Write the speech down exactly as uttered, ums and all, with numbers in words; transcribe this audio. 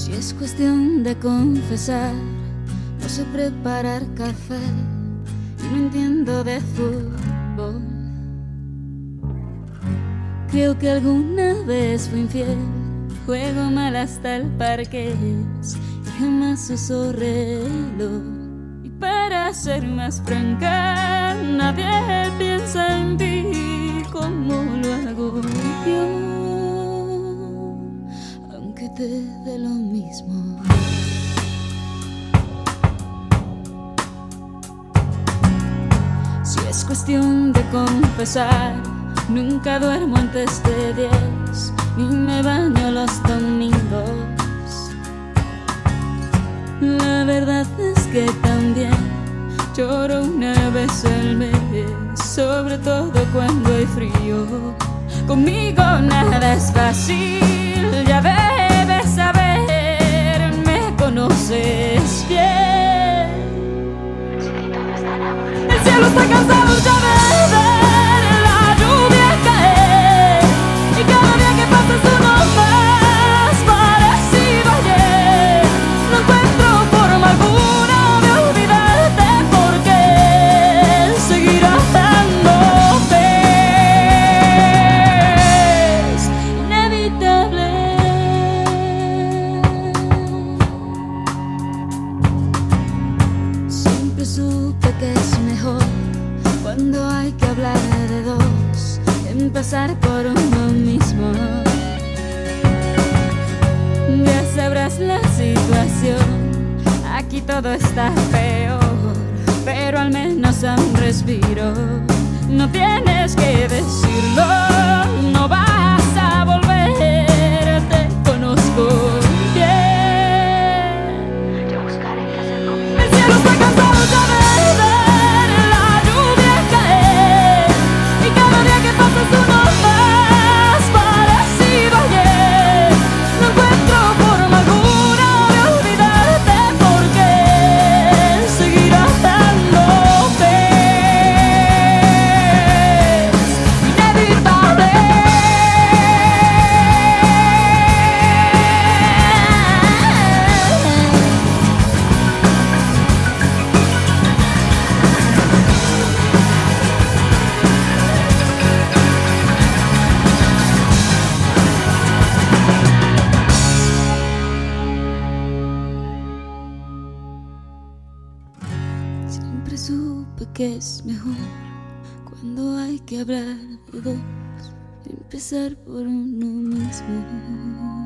Si es cuestión de confesar, no sé preparar café y no entiendo de fútbol. Creo que alguna vez fui infiel, juego mal hasta el parqués y jamás uso reloj. Y para ser más franca, nadie piensa en ti como lo hago yo, aunque te dé lo mismo. Si es cuestión de confesar, nunca duermo antes de diez, ni me baño los domingos. La verdad es que también lloro una vez al mes, sobre todo cuando hay frío. Conmigo nada es fácil, ya debes saber, me conoces bien. El cielo está cansado ya de ver la lluvia caer, y cada día que pasa es uno más parecido a ayer. No encuentro forma alguna de olvidarte, porque seguir amándote es inevitable. Siempre supe que es mejor, cuando hay que hablar de dos, empezar por uno mismo. Ya sabrás la situación, aquí todo está peor, pero al menos a un respiro. No tienes que decirlo, no vas a volver, te conozco bien. Yo buscaré qué hacer conmigo. El cielo está cansado ya de ver la lluvia caer, y cada día que pasa es uno más parecido a ayer. No encuentro forma alguna de olvidarte, porque seguir amándote es inevitable. Siempre supe que es mejor, cuando hay que hablar de dos, empezar por uno mismo.